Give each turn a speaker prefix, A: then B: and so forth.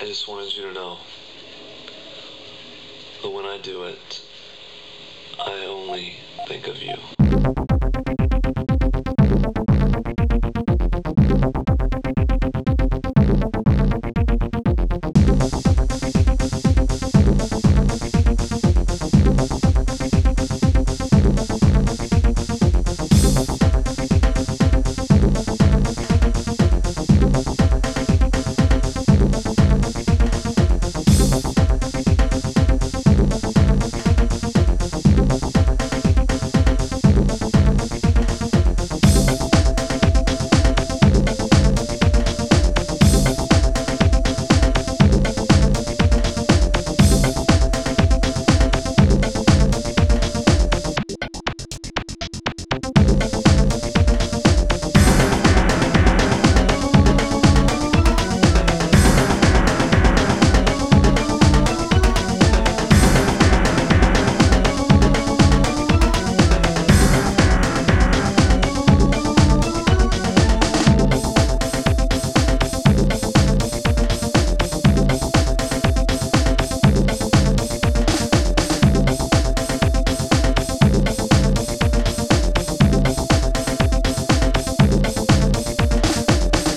A: I just wanted you to know that when I do it, I only think of you.